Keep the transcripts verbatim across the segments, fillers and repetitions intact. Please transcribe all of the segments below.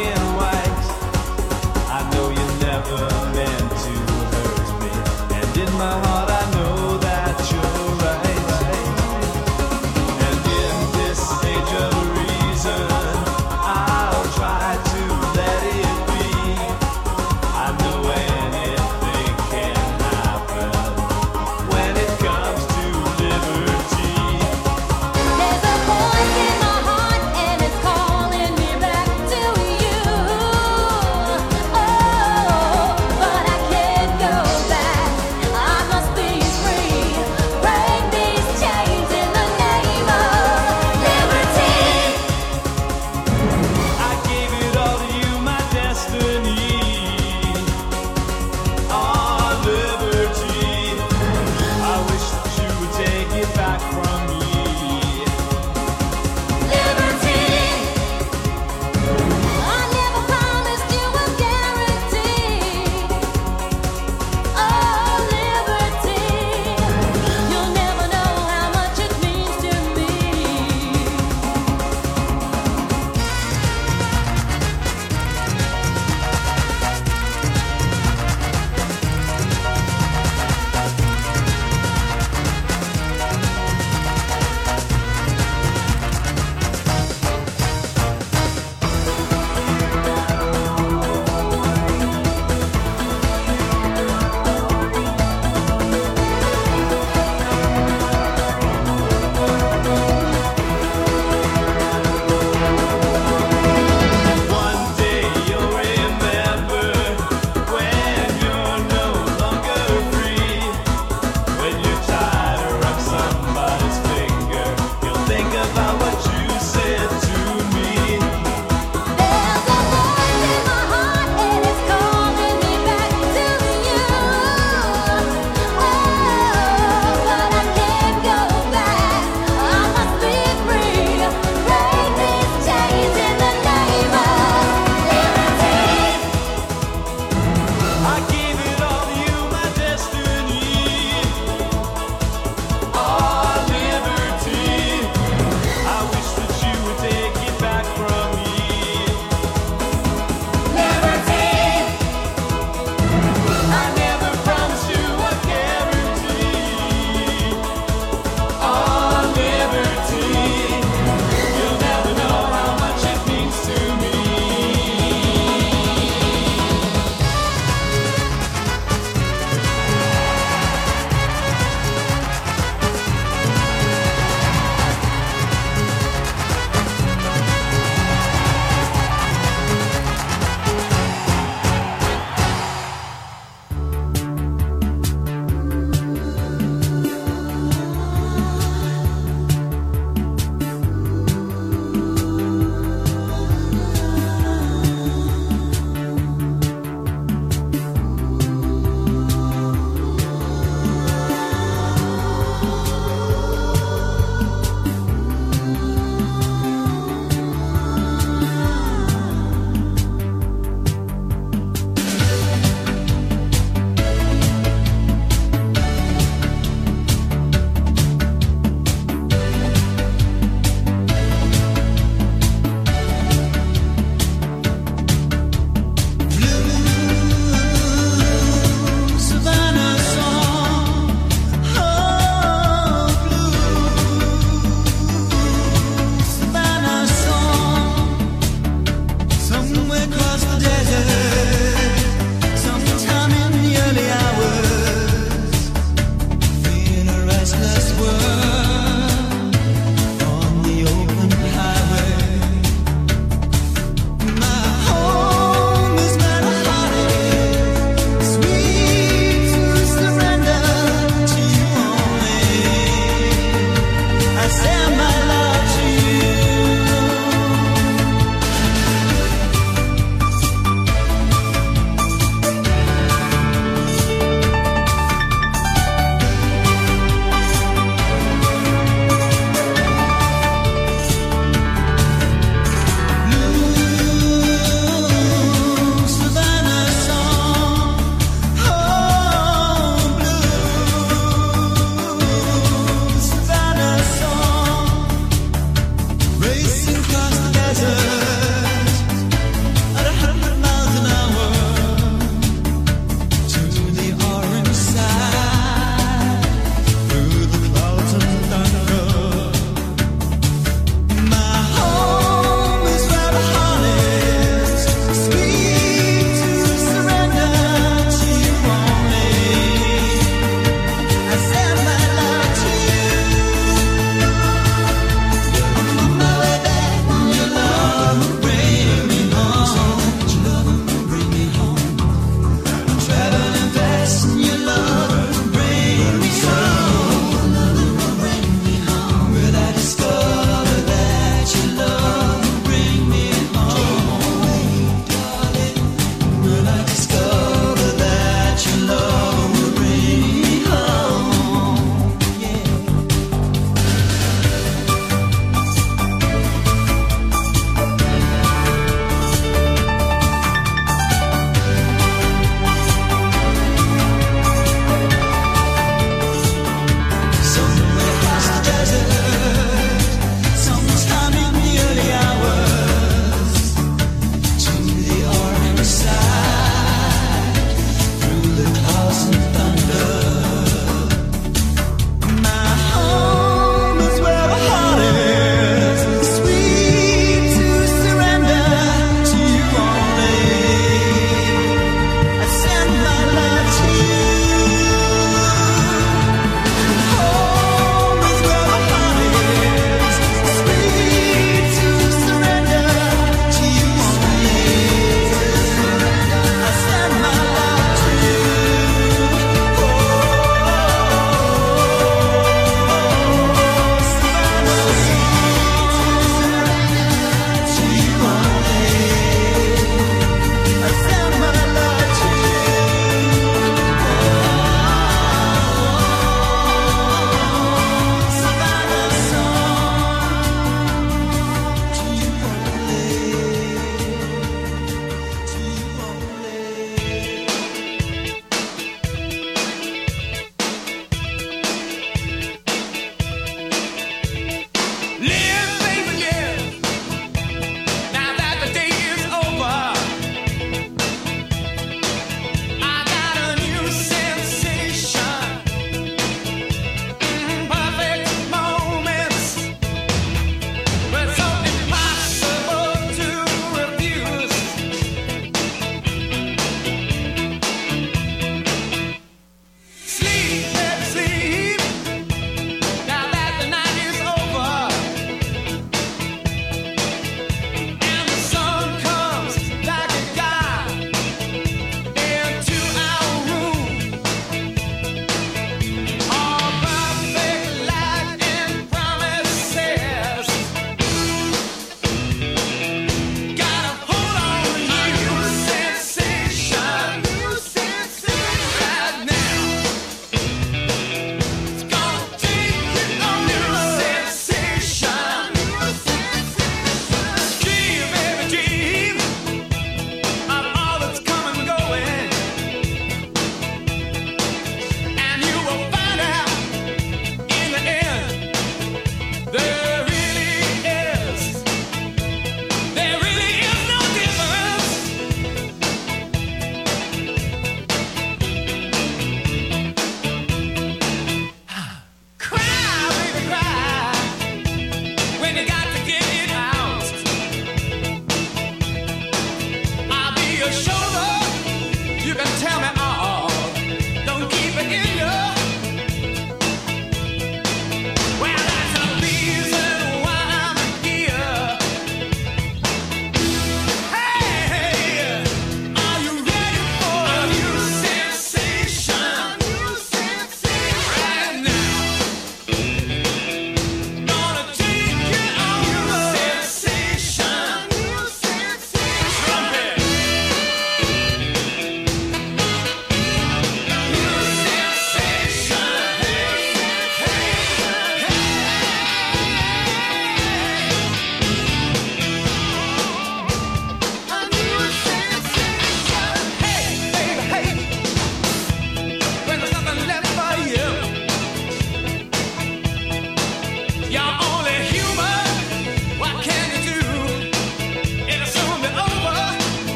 and white. I know you never meant to hurt me, and in my heart I know that you're right. And in this age of reason, I'll try to let it be. I know anything can happen when it comes to liberty. There's a voice in my heart and it's calling me back to you.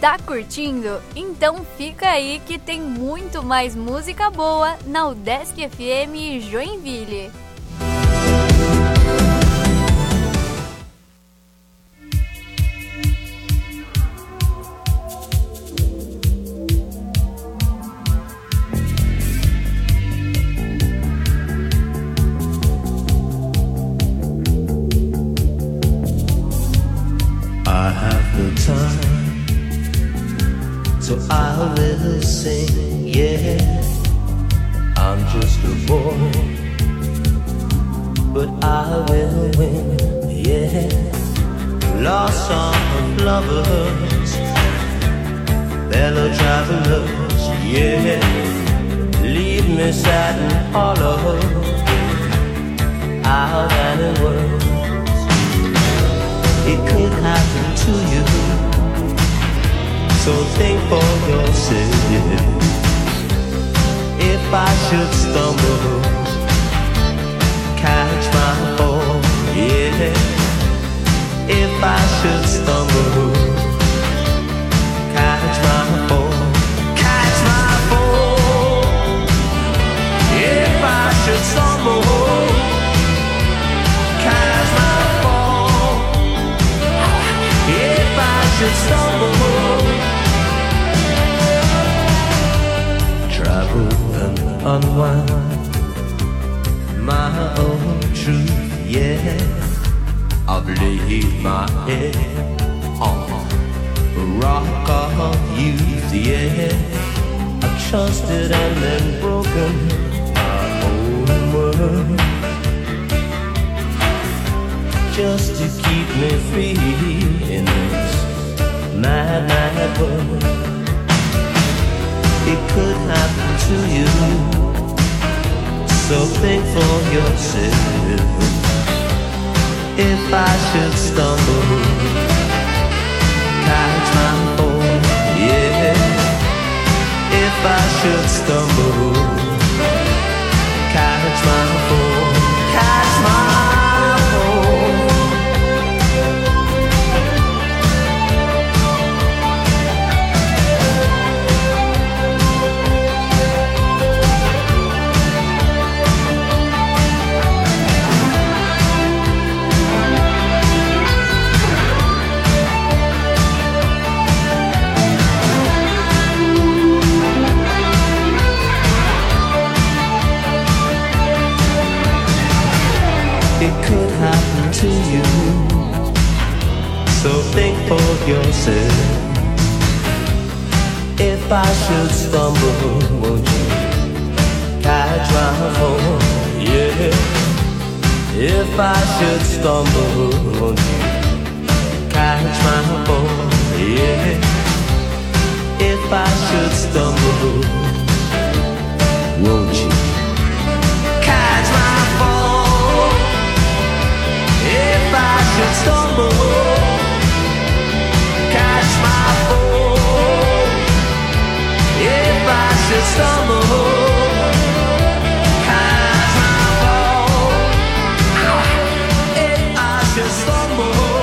Tá curtindo? Então fica aí que tem muito mais música boa na UDESC F M Joinville. I have no time, so I will sing, yeah. I'm just a boy, but I will win, yeah. Lost song of lovers, fellow travelers, yeah. Leave me sad and hollow, out in the world. It could happen to you, so think for yourself. If I should stumble, catch my fall, yeah. If I should stumble, catch my fall, catch my fall. If I should stumble, catch my fall. If I should stumble, travel and unwind my own truth, yeah. I've laid my head on a rock of youth, yeah. I trusted and then broken my own word, just to keep me free in this mad, mad world. It could happen to you, so think for yourself. If I should stumble, catch my fall, yeah. If I should stumble, catch my fall, catch my fall. It could happen to you, so think for yourself. If I should stumble, won't you catch my fall, yeah. If I should stumble, won't you catch my fall, yeah. If I should stumble, won't you catch my fall. If I should stumble, catch my fall. If I should stumble, catch my fall. If I should stumble,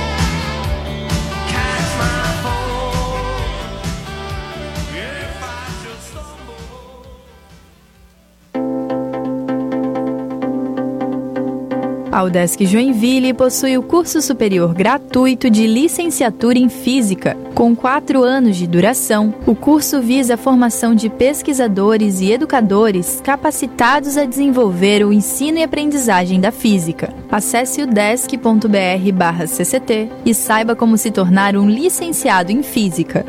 catch my fall. If I should stumble. A UDESC Joinville possui o curso superior gratuito de licenciatura em Física. Com quatro anos de duração, o curso visa a formação de pesquisadores e educadores capacitados a desenvolver o ensino e aprendizagem da física. Acesse udesc ponto br barra C C T e saiba como se tornar um licenciado em Física.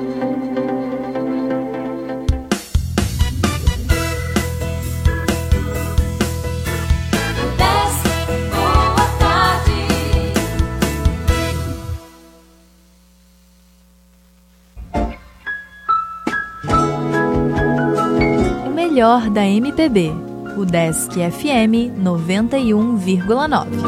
Melhor da M P B, UDESC F M noventa e um vírgula nove.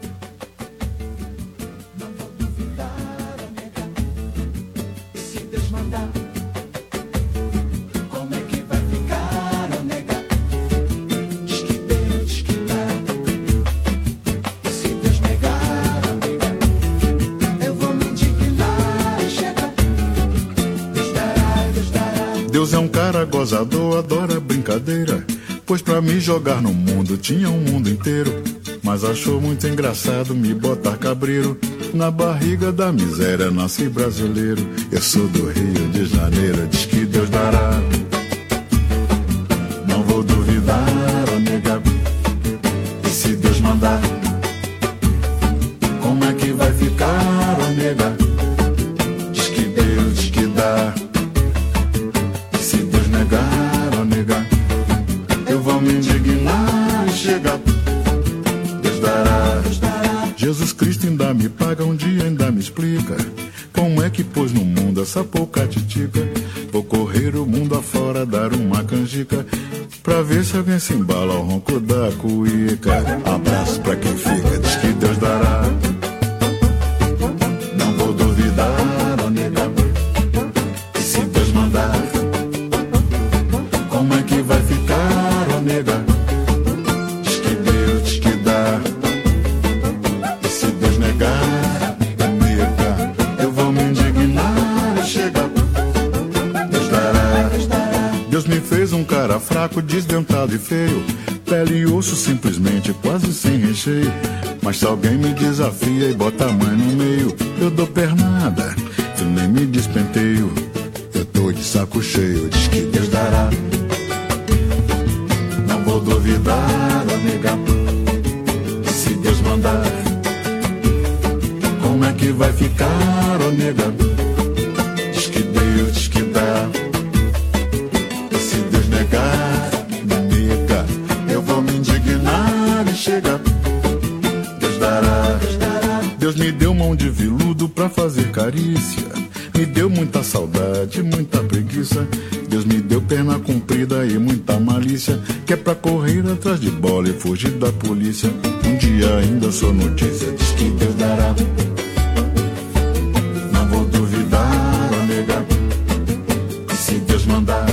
Se mandar? Como é que vai ficar, oh nega? Diz que deu, diz que dá. E se Deus negar, oh nega, eu vou me indignar e chega. Deus dará, Deus dará. Deus é um cara gozador, adora brincadeira. Pois pra me jogar no mundo tinha um mundo inteiro. Mas achou muito engraçado me botar cabreiro. Na barriga da miséria nasci brasileiro. Eu sou do Rio de Janeiro, diz que Deus dará. Não vou duvidar, oh nega. E se Deus mandar? Como é que vai ficar, oh nega? Diz que Deus, diz que dá. E se Deus negar, oh nega, eu vou me indignar e chegar. Deus dará, Deus dará. Jesus Cristo ainda me paga, um dia ainda me explica como é que pôs no mundo essa pouca titica. Vou correr o mundo afora, dar uma canjica, pra ver se alguém se embala ao ronco da cuíca. Abraço pra quem fica, diz que Deus dará. Não vou duvidar, oh nega. E se Deus mandar? Como é que vai ficar, oh nega? Diz que Deus, diz que dá. E se Deus negar, nega, eu vou me indignar e chegar. Deus dará, Deus dará. Deus me fez um cara fraco, desdentado e feio, pele e osso simplesmente, quase sem recheio. Mas se alguém me desafia e bota a mãe no meio, eu dou pernada, eu nem me despenteio. Eu tô de saco cheio, diz que Deus dará. Não vou duvidar, oh nega. E se Deus mandar? Como é que vai ficar, oh nega? Diz que Deus, diz que dá. E se Deus negar, nega, eu vou me indignar e chegar. Deus dará, Deus dará. Deus me deu mão de veludo pra fazer carícia. Me deu muita saudade, muita preguiça. Deus me deu perna comprida e muita malícia, que é pra correr atrás de bola e fugir da polícia. Um dia ainda sou notícia, diz que Deus dará. Não vou duvidar, oh nega. E se Deus mandar?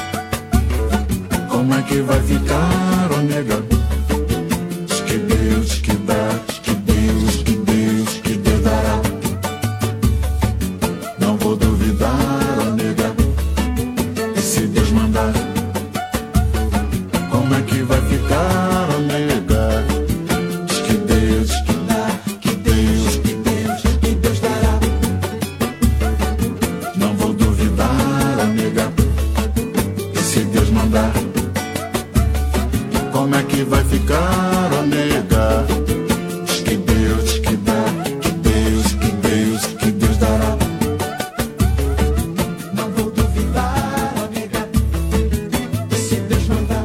Como é que vai ficar, oh nega? Diz que Deus, diz que dá. Diz que Deus, diz que Deus, diz que Deus dará. Não vou duvidar, oh nega. E se Deus mandar? Como é que vai ficar, oh nega? Diz que Deus, diz que dá. Que Deus, que Deus, que Deus dará. Não vou duvidar, oh nega. E se Deus mandar? Como é que vai ficar, oh nega? Diz que Deus, diz que dá. Que Deus, que Deus, que Deus dará. Não vou duvidar, oh nega. E se Deus mandar?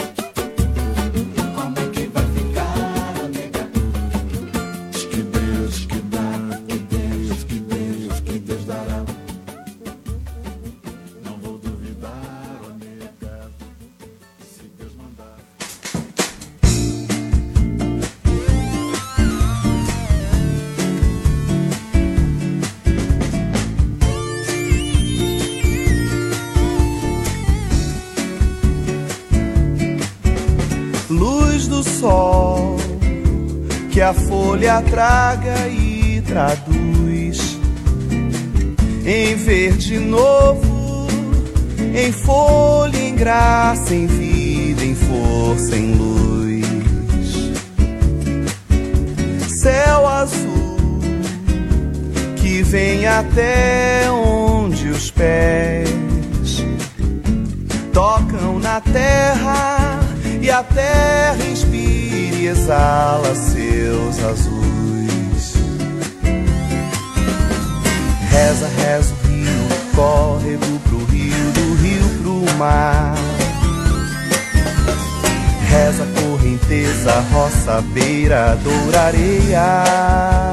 Como é que vai ficar, oh nega? Diz que Deus, diz que dá. Que Deus, que Deus, que Deus dará. Não vou duvidar, oh nega. Se Deus mandar. Luz do sol que a folha traga e traduz em verde novo, em folha, em graça, em vida, em força, em luz. Céu azul que vem até onde os pés tocam na terra, e a terra inspira e exala seus azuis. Reza, reza o rio, córrego pro rio, do rio pro mar. Reza a correnteza, roça, beira, doura, areia.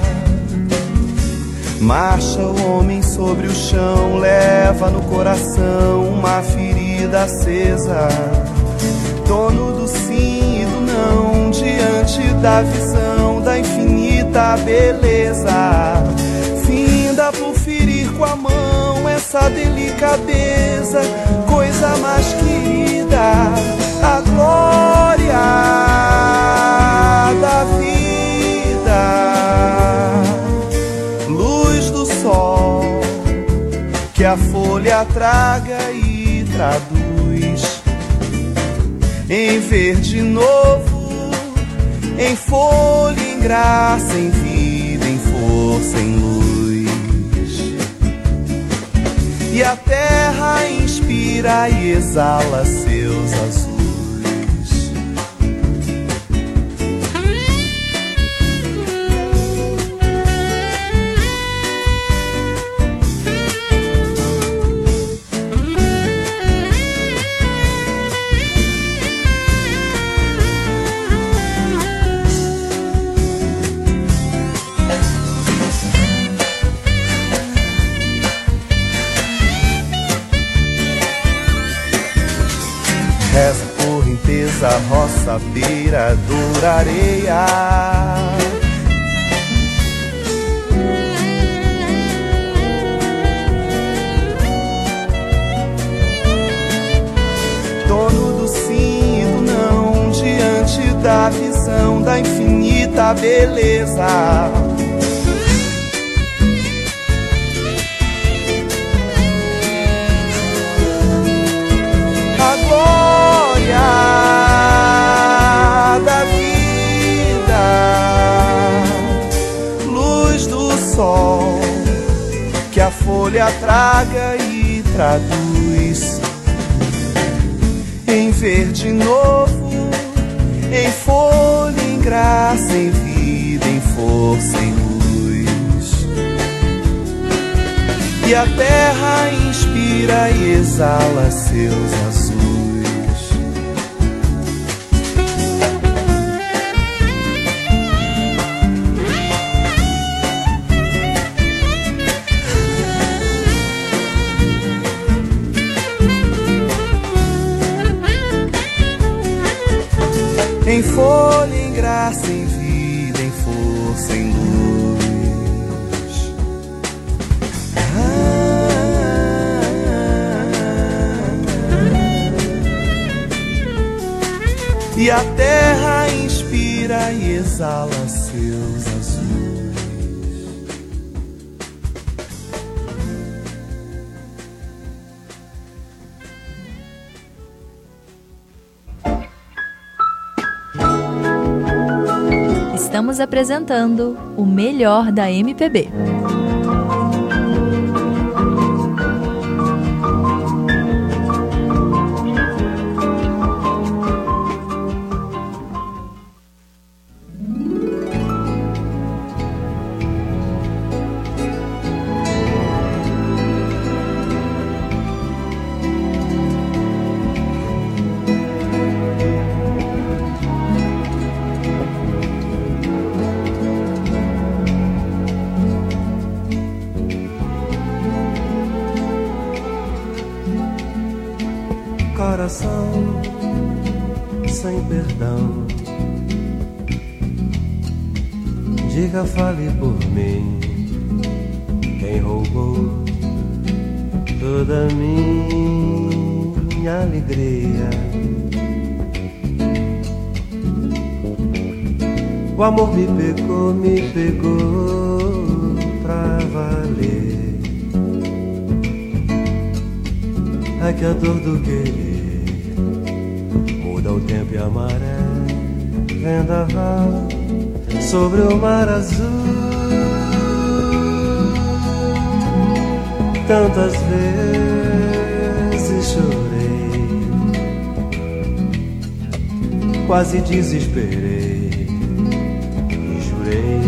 Marcha o homem sobre o chão, leva no coração uma ferida acesa, dono do sim e do não, diante da visão da infinita beleza, finda por ferir com a mão essa delicadeza, coisa mais querida, a glória da vida, luz do sol que a folha traga e traduz em verde novo, em folha, em graça, em vida, em força, em luz. E a terra inspira e exala seus azuis. Reza por limpeza, roça, beira, dura areia. Dono do sim e do não, diante da visão da infinita beleza. A glória da vida, luz do sol que a folha traga e traduz em verde novo, em folha, em graça, em vida, em força, em luz. E a terra inspira e exala seus azuis. Em folha, em graça, em vida, em força, em luz. Ah, e a terra inspira e exala seus azuis. Estamos apresentando o melhor da M P B. Coração sem perdão, diga, fale por mim, quem roubou toda minha alegria. O amor me pegou, me pegou pra valer. É que a dor do querer muda o tempo e a maré, vendaval sobre o mar azul. Tantas vezes chorei, quase desesperei e jurei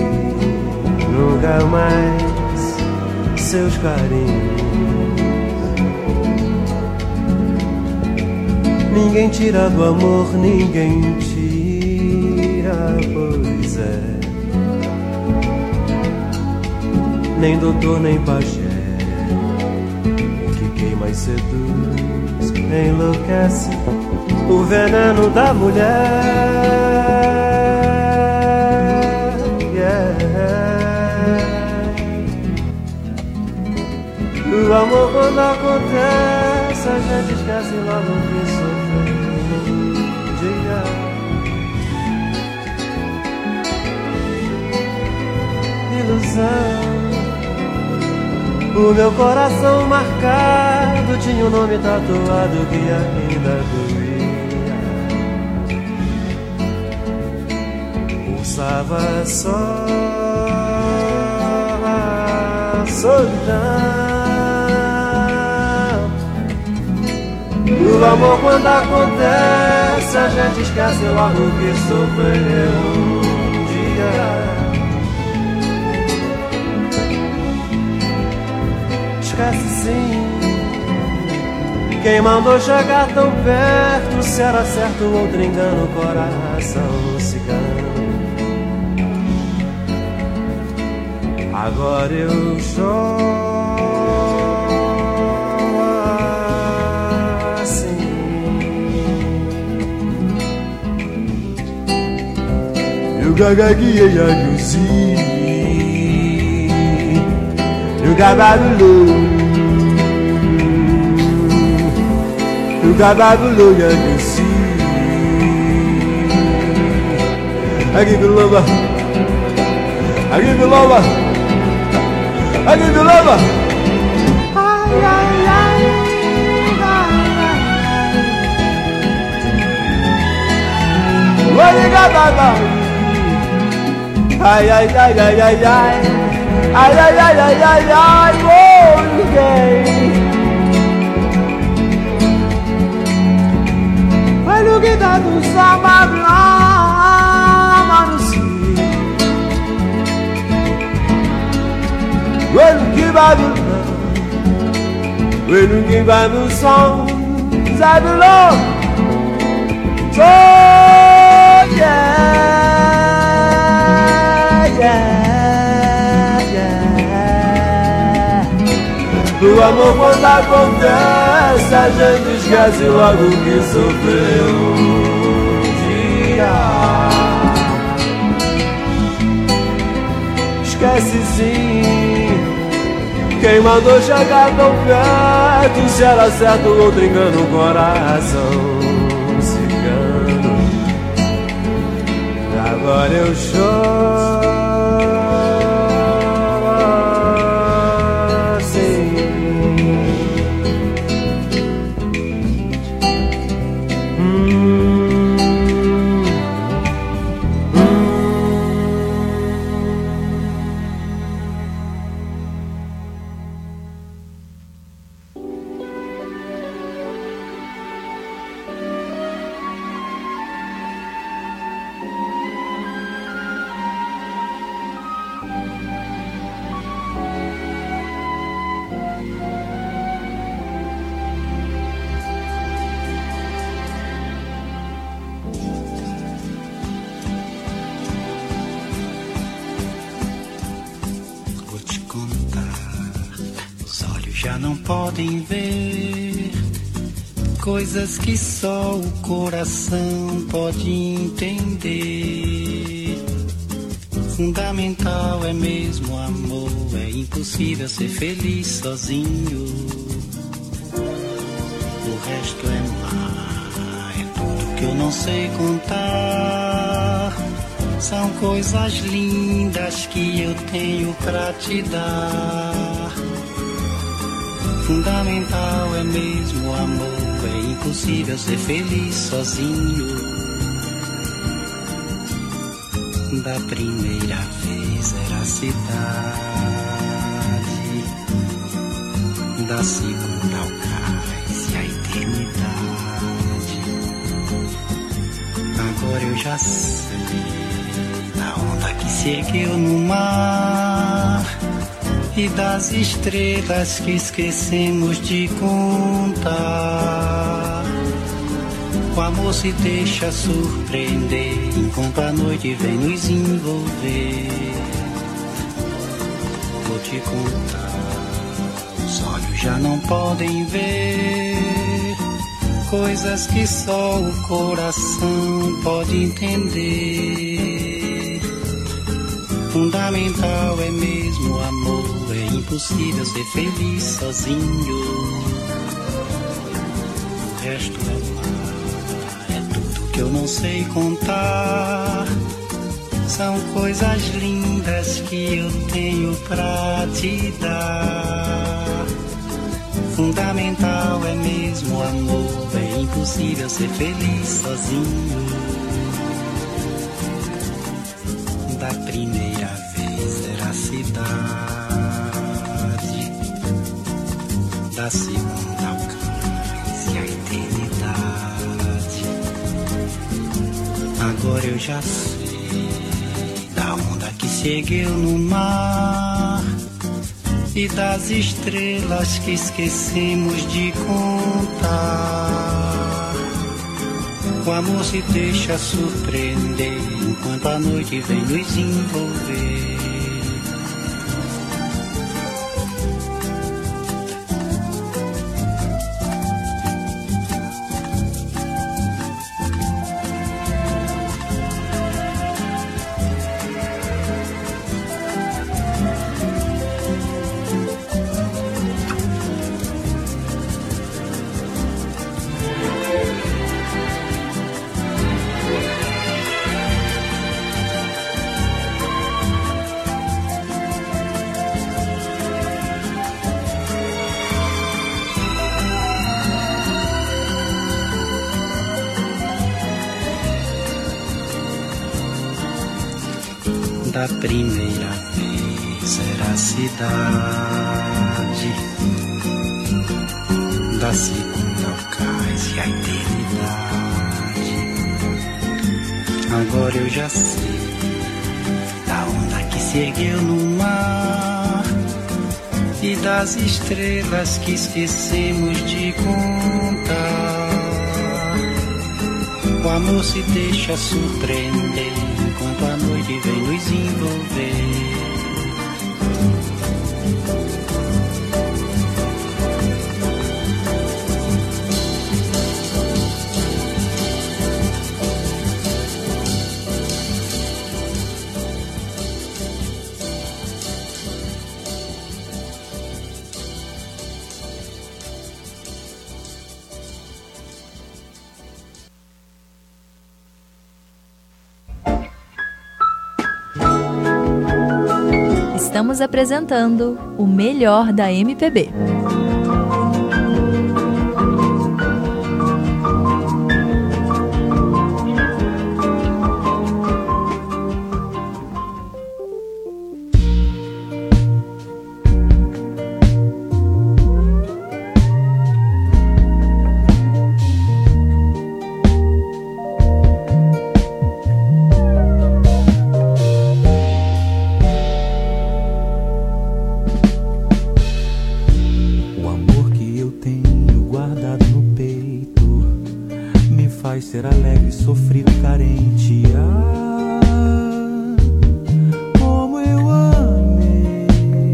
nunca mais seus carinhos. Ninguém tira do amor, ninguém tira, pois é. Nem doutor, nem pajé. O que queima e seduz, enlouquece o veneno da mulher. Yeah. amor quando acontece, a gente esquece logo que sofreu um dia. Ilusão. O meu coração marcado tinha um nome tatuado que ainda doía. Pulsava só a solidão. O amor quando acontece, a gente esquece logo que sofreu um dia. Esquece sim. Quem mandou chegar tão perto, se era certo ou outro engano, coração cigano. Agora eu choro assim. Eu gagaguei a luzir. You got Babylon, you got Babylon, you see. I give you love, I give you love, I give you love. Ay, ay, ay, ay. What you got, Babylon? Ay, ay, ay, ay, ay, ay. Ai, ai, ai, ai, ai, ai, oh, ninguém vai no que dá do sábado lá, mano, sim. Vai no que vai do vai no que vai no som, sabe lá. So, yeah, yeah. O amor quando acontece, a gente esquece logo que sofreu um dia. Esquece sim. Quem mandou chegar tão perto, se era certo ou outro engano, coração cigano. Agora eu choro. Podem ver coisas que só o coração pode entender. Fundamental é mesmo amor, é impossível ser feliz sozinho. O resto é mar, é tudo que eu não sei contar. São coisas lindas que eu tenho pra te dar. Fundamental é mesmo o amor, é impossível ser feliz sozinho. Da primeira vez era a cidade, da segunda ao cais e a eternidade. Agora eu já sei da onda que se ergueu no mar e das estrelas que esquecemos de contar. O amor se deixa surpreender enquanto a noite vem nos envolver. Vou te contar, os olhos já não podem ver coisas que só o coração pode entender. Fundamental é mesmo o amor, é impossível ser feliz sozinho. O resto é mar, é tudo que eu não sei contar. São coisas lindas que eu tenho pra te dar. Fundamental é mesmo o amor, é impossível ser feliz sozinho. Da primeira vez era a cidade, da segunda o cais e a eternidade. Agora eu já sei da onda que se ergueu no mar e das estrelas que esquecemos de contar. O amor se deixa surpreender enquanto a noite vem nos envolver. Da primeira vez era a cidade, da segunda o cais e a eternidade. Agora eu já sei da onda que se ergueu no mar e das estrelas que esquecemos de contar. O amor se deixa surpreender enquanto a noite vem nos envolver. Estamos apresentando o melhor da M P B. Ser alegre, sofrido, carente. Ah, como eu amei.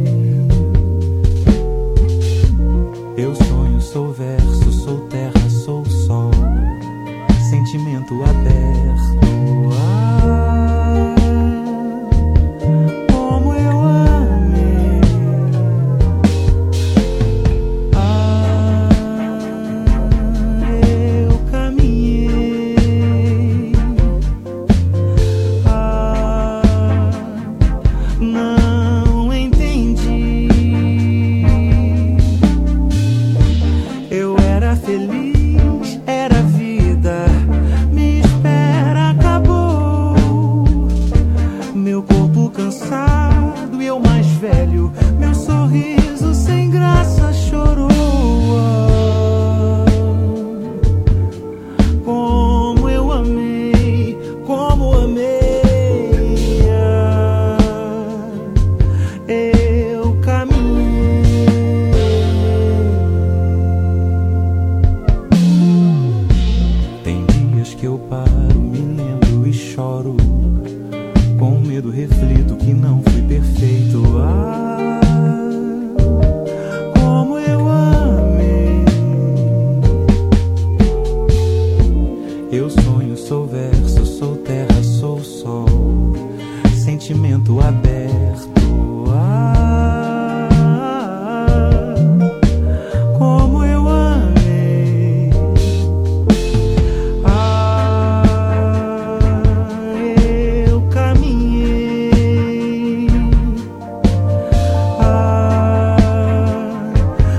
Eu sonho, sou verso, sou terra, sou sol, sentimento aberto. Ah, como eu amei. Ah, eu caminhei. Não entendi. Eu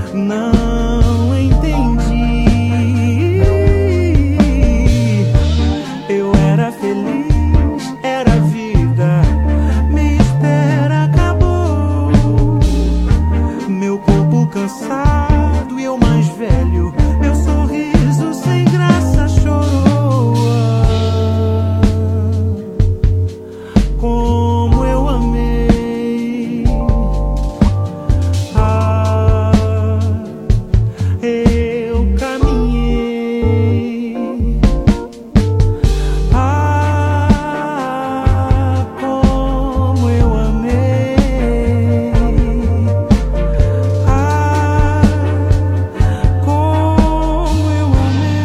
não entendi. Eu era feliz, era vida, minha espera acabou. Meu corpo cansado e eu mais velho, meu sorriso sem graça chorou. Como eu amei, ah, eu caminhei, ah, como eu amei, ah, como eu amei.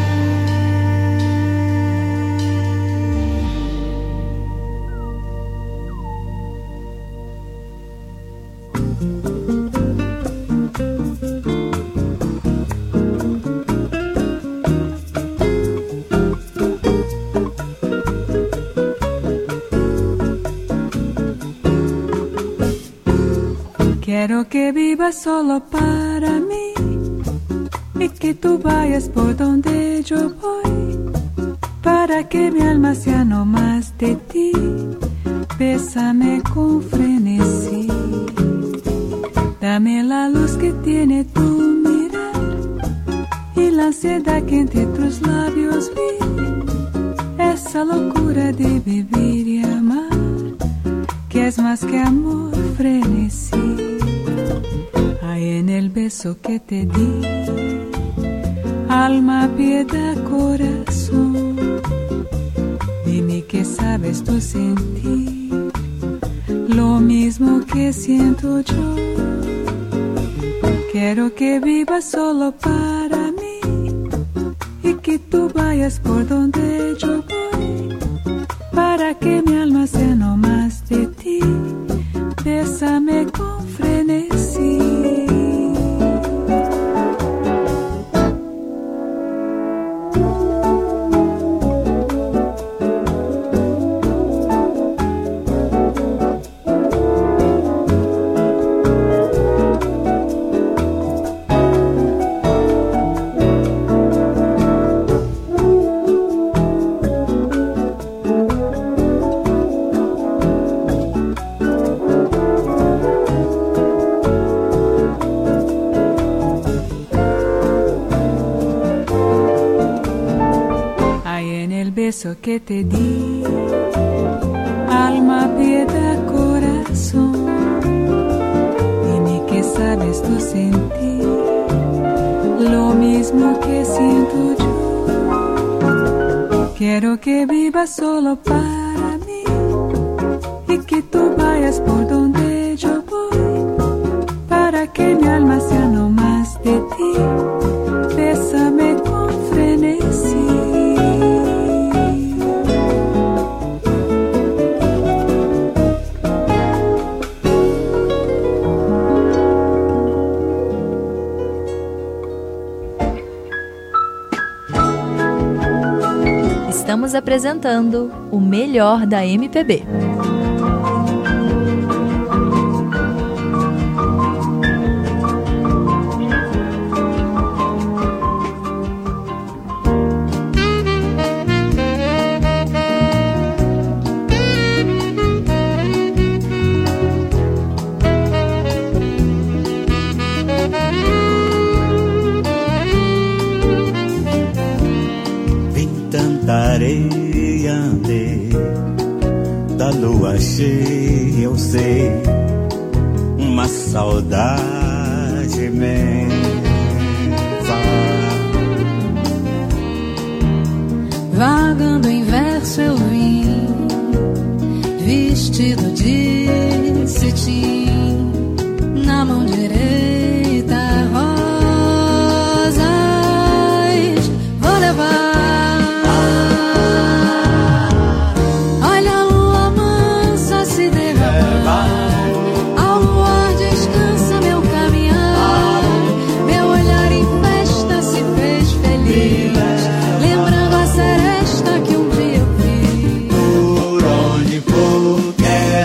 Quiero que vivas solo para mí y que tú vayas por donde yo voy, para que mi alma sea no más de ti. Bésame con frenesí, dame la luz que tiene tu mirar y la ansiedad que entre tus labios vi, esa locura de vivir y amar, que es más que amor, frenesí. Hay en el beso que te di, alma, piedad, corazón, dime que sabes tú sentir lo mismo que siento yo. Quiero que vivas solo para mí y que tú vayas por donde yo voy, para que mi alma sea no más de ti. Bésame con frenesí. Beso que te di, alma, piedad, corazón, dime que sabes tú sentir lo mismo que siento yo. Quiero que vivas solo para mí y que tú vayas por donde yo voy, para que mi alma sea no más de ti. Bésame con frenesí. Estamos apresentando o melhor da M P B. Areia andei, da lua cheia eu sei, uma saudade imensa. Vagando em verso eu vim, vestido de cetim, na mão direita rosas, vou levar. Por onde for, quero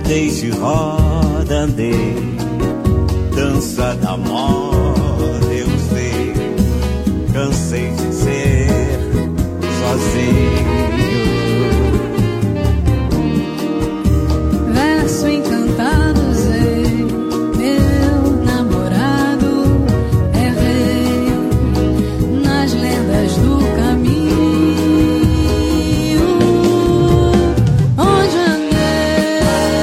deixe, roda, andei, dança da moda eu sei, cansei de ser sozinho. Verso encantado, sei, meu namorado é rei nas lendas do caminho. Onde andei,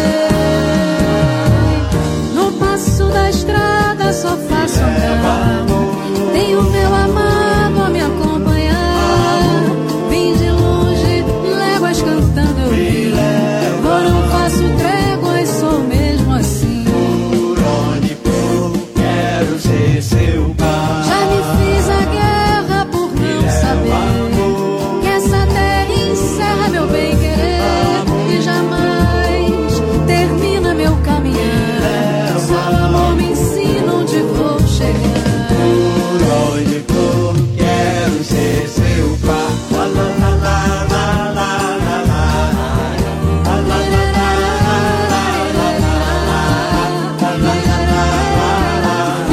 no passo da estrada só faço andar. Tenho meu amado a me acompanhar. Vim de longe, léguas cantando eu vim. Agora não faço tréguas, sou mesmo assim. Por onde for, quero ser seu pai. Já me fiz a guerra por não saber que essa terra encerra meu bem-querer e jamais termina meu caminhar. Só o amor me ensina onde vou chegar. Por onde for, quero ser seu pai. La la la la la la la la. La la la la la la la la. La la la la la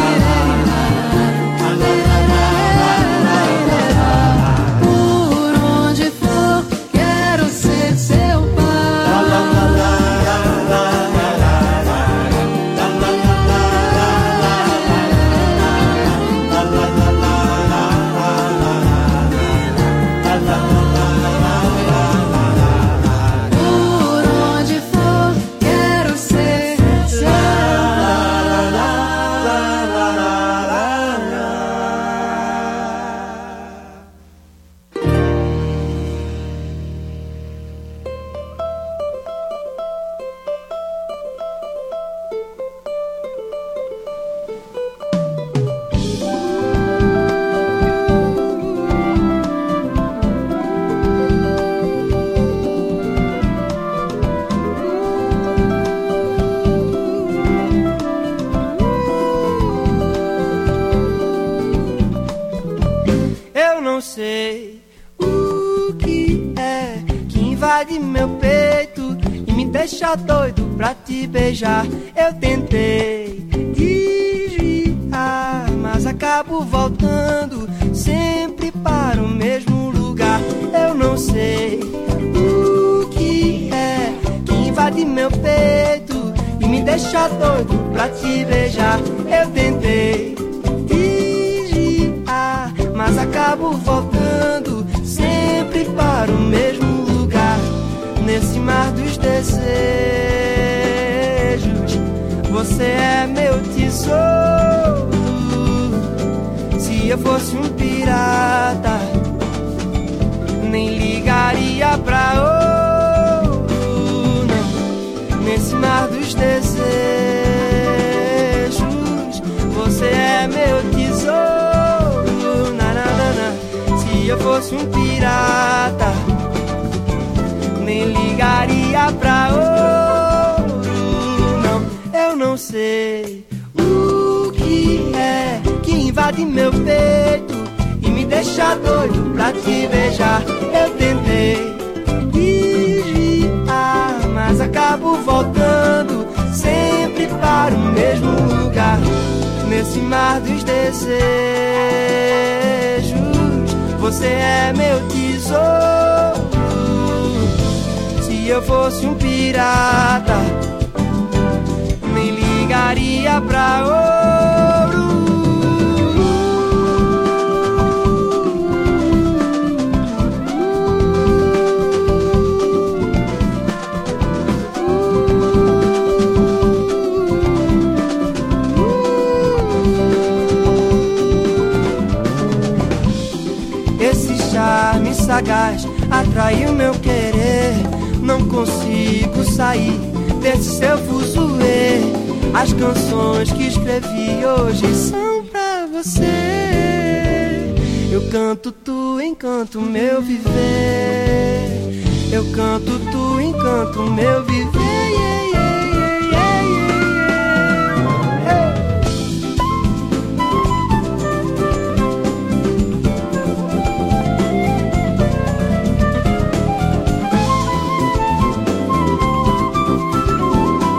la. Por onde for, quero ser seu pai. La la la la la la la la. La la la la la la la. La la la la la Por onde for, quero ser seu Eu não sei o que é que invade meu peito e me deixa doido pra te beijar. Eu tentei desviar, mas acabo voltando sempre para o mesmo lugar. Eu não sei o que é que invade meu peito e me deixa doido pra te beijar. Eu tentei desviar, mas acabo voltando sempre para o mesmo lugar. Nesse mar dos desejos, você é meu tesouro. Se eu fosse um pirata, nem ligaria pra ouro, não. Nesse mar dos desejos, você é meu tesouro. Na, na, na, na. Se eu fosse um pirata, nem ligaria pra ouro, não. Eu não sei o que é que invade meu peito e me deixa doido pra te beijar. Eu tentei desviar, mas acabo voltando sempre para o mesmo lugar. Nesse mar dos desejos, você é meu tesouro. Se eu fosse um pirata, nem ligaria pra ouro. Esse charme sagaz atraiu meu querer. Não consigo sair desse seu fuzuê. As canções que escrevi hoje são pra você. Eu canto, tu encanto meu viver. Eu canto, tu encanto meu viver. Yeah, yeah, yeah, yeah, yeah, yeah. Hey.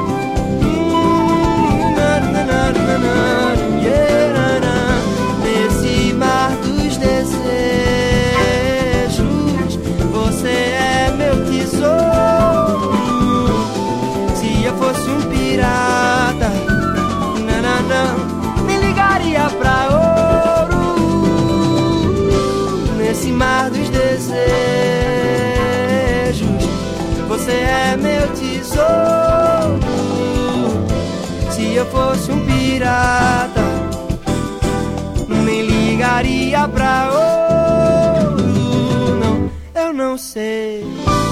Se eu fosse um pirata, não, não, não, me ligaria pra ouro. Nesse mar dos desejos, você é meu tesouro. Se eu fosse um pirata, me ligaria pra ouro. Não, eu não sei.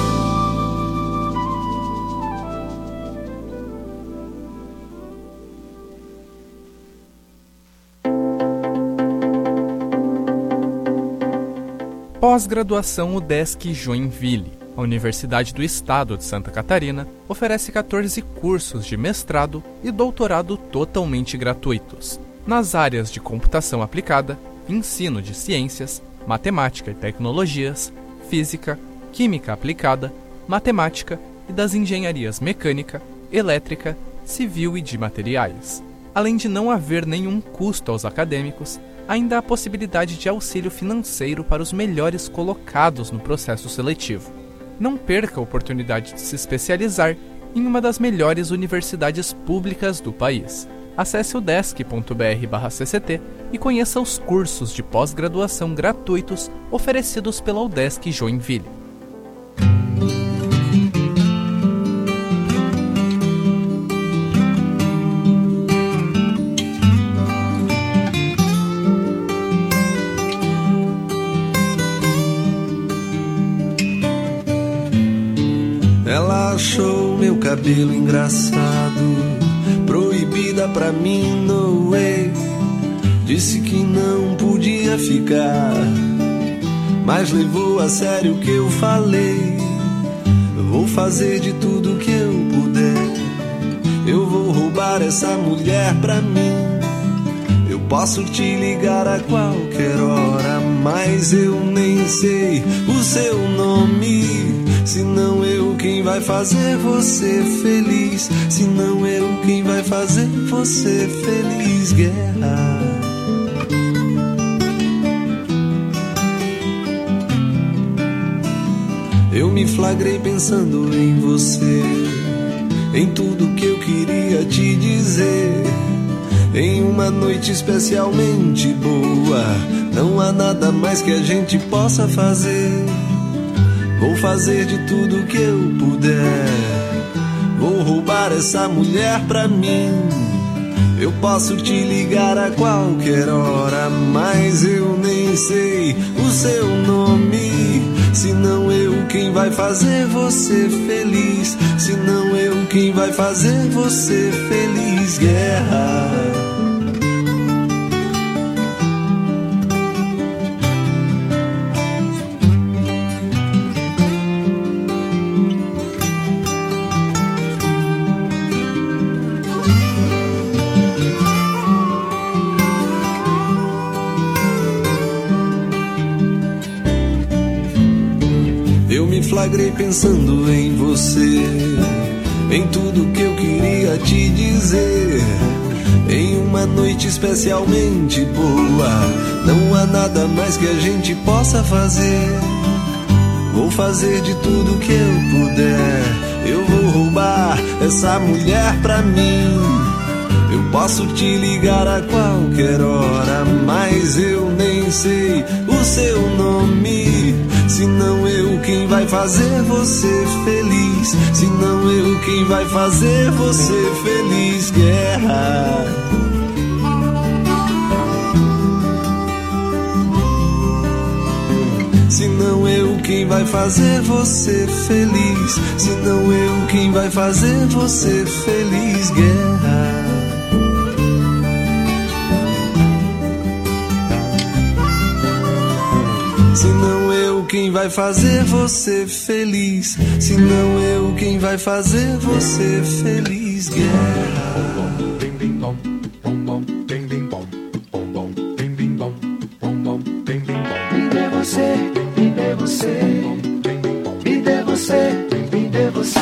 Pós-graduação UDESC Joinville. A Universidade do Estado de Santa Catarina oferece quatorze cursos de mestrado e doutorado totalmente gratuitos, nas áreas de computação aplicada, ensino de ciências, matemática e tecnologias, física, química aplicada, matemática e das engenharias mecânica, elétrica, civil e de materiais. Além de não haver nenhum custo aos acadêmicos, ainda há a possibilidade de auxílio financeiro para os melhores colocados no processo seletivo. Não perca a oportunidade de se especializar em uma das melhores universidades públicas do país. Acesse o udesc ponto br barra C C T e conheça os cursos de pós-graduação gratuitos oferecidos pela UDESC Joinville. Ela achou meu cabelo engraçado, proibida pra mim, no way. Disse que não podia ficar, mas levou a sério o que eu falei. Vou fazer de tudo que eu puder, eu vou roubar essa mulher pra mim. Eu posso te ligar a qualquer hora, mas eu nem sei o seu nome. Se não eu quem vai fazer você feliz, se não eu quem vai fazer você feliz, guerra. Eu me flagrei pensando em você, em tudo que eu queria te dizer. Em uma noite especialmente boa, não há nada mais que a gente possa fazer. Vou fazer de tudo que eu puder, vou roubar essa mulher pra mim. Eu posso te ligar a qualquer hora, mas eu nem sei o seu nome. Se não eu quem vai fazer você feliz, se não eu quem vai fazer você feliz, guerra. Flagrei pensando em você, em tudo que eu queria te dizer. Em uma noite especialmente boa, não há nada mais que a gente possa fazer. Vou fazer de tudo que eu puder, eu vou roubar essa mulher pra mim. Eu posso te ligar a qualquer hora, mas eu nem sei o seu nome. Se não eu quem vai fazer você feliz, se não eu quem vai fazer você feliz, guerra. Se não eu quem vai fazer você feliz, se não eu quem vai fazer você feliz, guerra. Se não eu quem vai fazer você feliz, se não eu quem vai fazer você feliz, guerra. Me dê você, me dê você, me dê você, me dê você.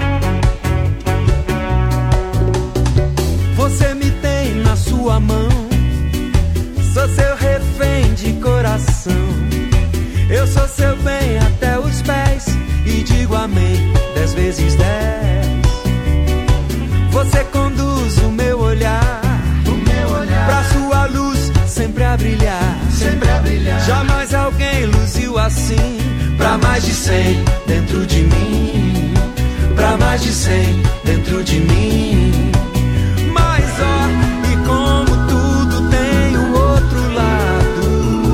Você me tem na sua mão, seu bem até os pés e digo amém dez vezes dez. Você conduz o meu olhar, o meu olhar pra sua luz sempre a brilhar, sempre a brilhar. Jamais alguém luziu assim, pra mais de cem dentro de mim, pra mais de cem dentro de mim. Mas ó, e como tudo tem um outro lado,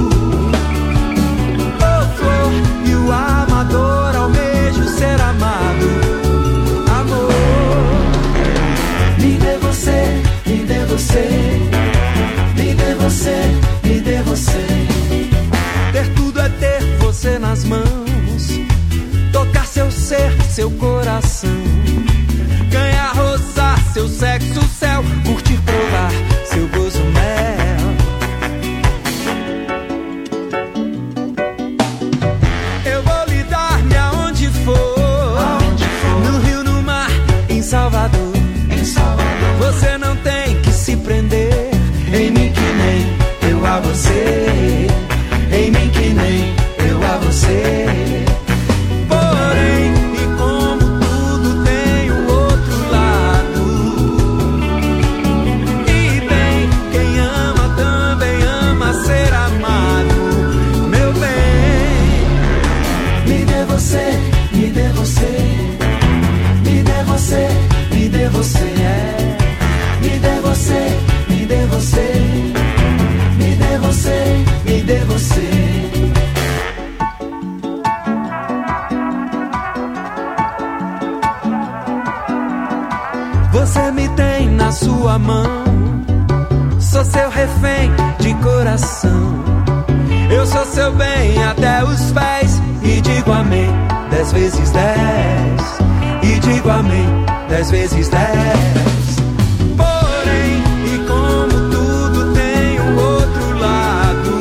o flor e o amador almejam ser amado. Amor, me dê você, me dê você, me dê você, me dê você. Ter tudo é ter você nas mãos, tocar seu ser, seu coração, ganhar, rozar seu sexo, céu, curtir, provar seu gozo, mel. Eu vou lhe dar-me aonde for, aonde for, no Rio, no mar, em Salvador, em Salvador. Você não tem que se prender em mim que nem eu a você, em mim que nem eu a você. Porém, e como tudo tem um outro lado, e bem, quem ama também ama ser amado. Meu bem, me dê você, me dê você, me dê você, me dê você, é. Me dê você, me dê você, me dê você, me dê você. Você me tem na sua mão, sou seu refém de coração. Eu sou seu bem até os pés e digo amém dez vezes dez, e digo amém dez vezes dez. Porém, e como tudo tem um outro lado,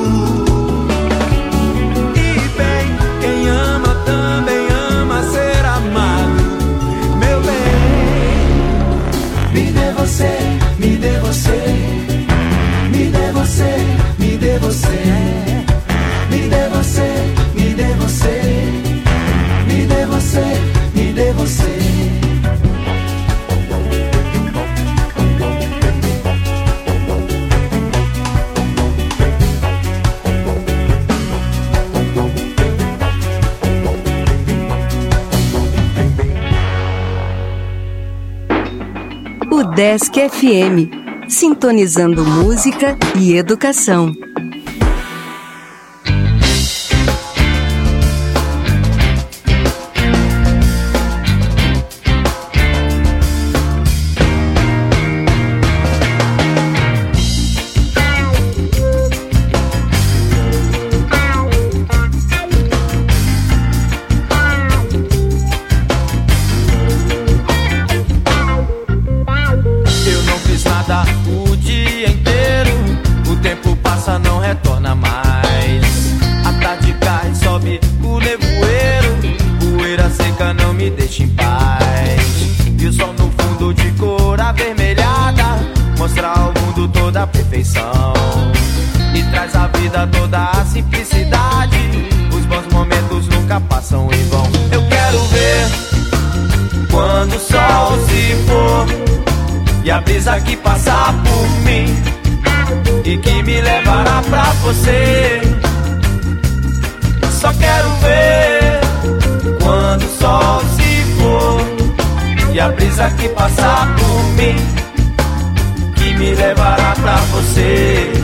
e bem, quem ama também ama ser amado. Meu bem, me dê você, me dê você, me dê você, me dê você, me dê você, me dê você, me dê você, me dê você. Udesc F M, sintonizando música e educação. O dia inteiro, o tempo passa, não retorna mais. A tarde cai, sobe o nevoeiro, poeira seca não me deixa em paz. E o sol no fundo de cor avermelhada mostra ao mundo toda a perfeição e traz à vida toda a simplicidade. Os bons momentos nunca passam em vão. Eu quero ver quando o sol se for e a brisa que passar por mim e que me levará pra você. Só quero ver quando o sol se for e a brisa que passar por mim que me levará pra você.